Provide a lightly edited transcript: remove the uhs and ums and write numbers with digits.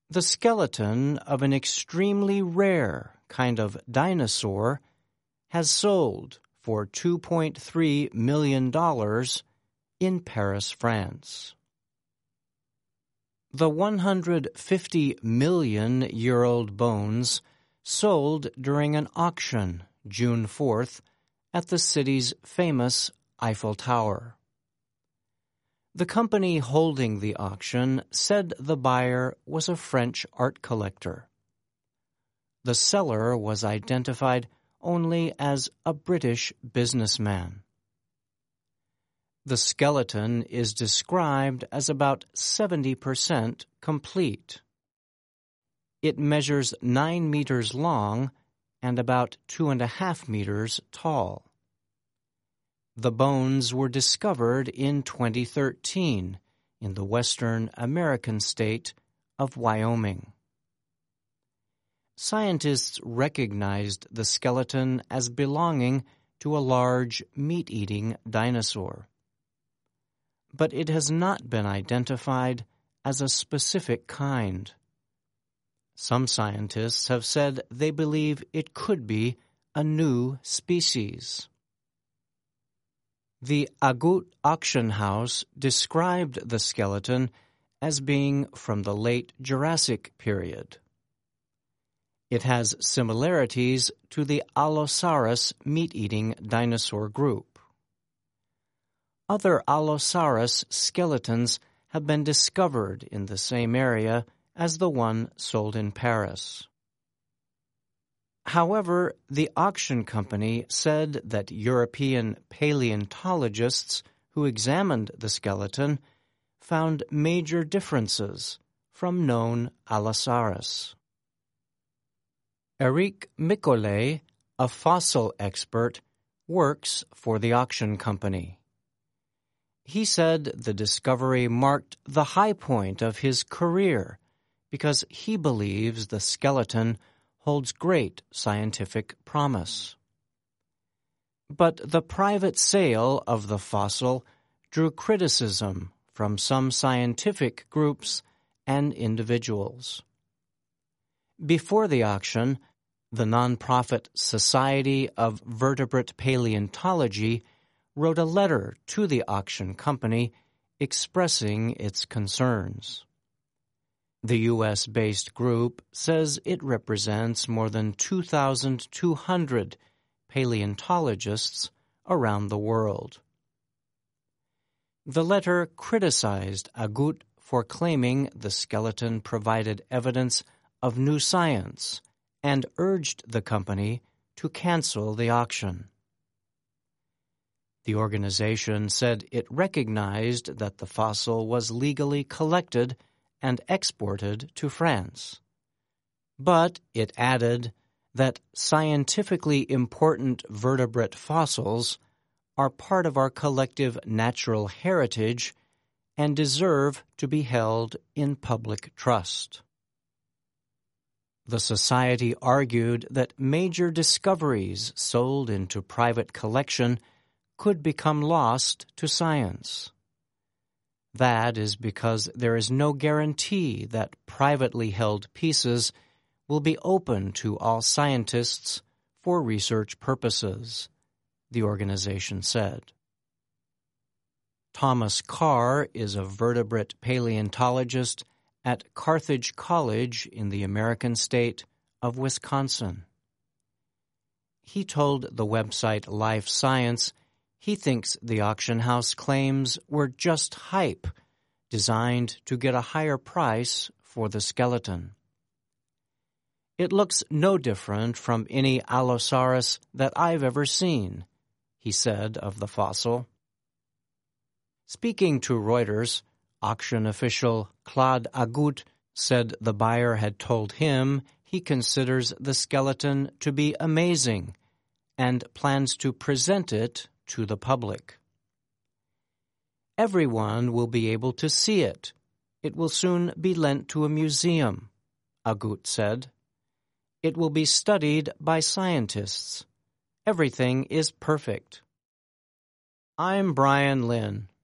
The skeleton of an extremely rare kind of dinosaur has sold for $2.3 million in Paris, France. The 150-million-year-old bones sold during an auction June 4th at the city's famous Eiffel Tower. The company holding the auction said the buyer was a French art collector. The seller was identified only as a British businessman. The skeleton is described as about 70% complete. It measures 9 meters long and about 2.5 meters tall. The bones were discovered in 2013 in the western American state of Wyoming. Scientists recognized the skeleton as belonging to a large meat-eating dinosaur. But it has not been identified as a specific kind. Some scientists have said they believe it could be a new species. The Agut auction house described the skeleton as being from the late Jurassic period. It has similarities to the Allosaurus meat-eating dinosaur group. Other Allosaurus skeletons have been discovered in the same area as the one sold in Paris. However, the auction company said that European paleontologists who examined the skeleton found major differences from known Allosaurus. Eric Micolet, a fossil expert, works for the auction company. He said the discovery marked the high point of his career because he believes the skeleton holds great scientific promise. But the private sale of the fossil drew criticism from some scientific groups and individuals. Before the auction, the nonprofit Society of Vertebrate Paleontology wrote a letter to the auction company expressing its concerns. The U.S.-based group says it represents more than 2,200 paleontologists around the world. The letter criticized Agut for claiming the skeleton provided evidence of new science and urged the company to cancel the auction. The organization said it recognized that the fossil was legally collected and exported to France. But it added that scientifically important vertebrate fossils are part of our collective natural heritage and deserve to be held in public trust. The Society argued that major discoveries sold into private collection could become lost to science. That is because there is no guarantee that privately held pieces will be open to all scientists for research purposes, the organization said. Thomas Carr is a vertebrate paleontologist at Carthage College in the American state of Wisconsin. He told the website Life Science he thinks the auction house claims were just hype, designed to get a higher price for the skeleton. It looks no different from any Allosaurus that I've ever seen, he said of the fossil. Speaking to Reuters, auction official Claude Agut said the buyer had told him he considers the skeleton to be amazing and plans to present it to the public. Everyone will be able to see it. It will soon be lent to a museum, Agut said. It will be studied by scientists. Everything is perfect. I'm Brian Lynn.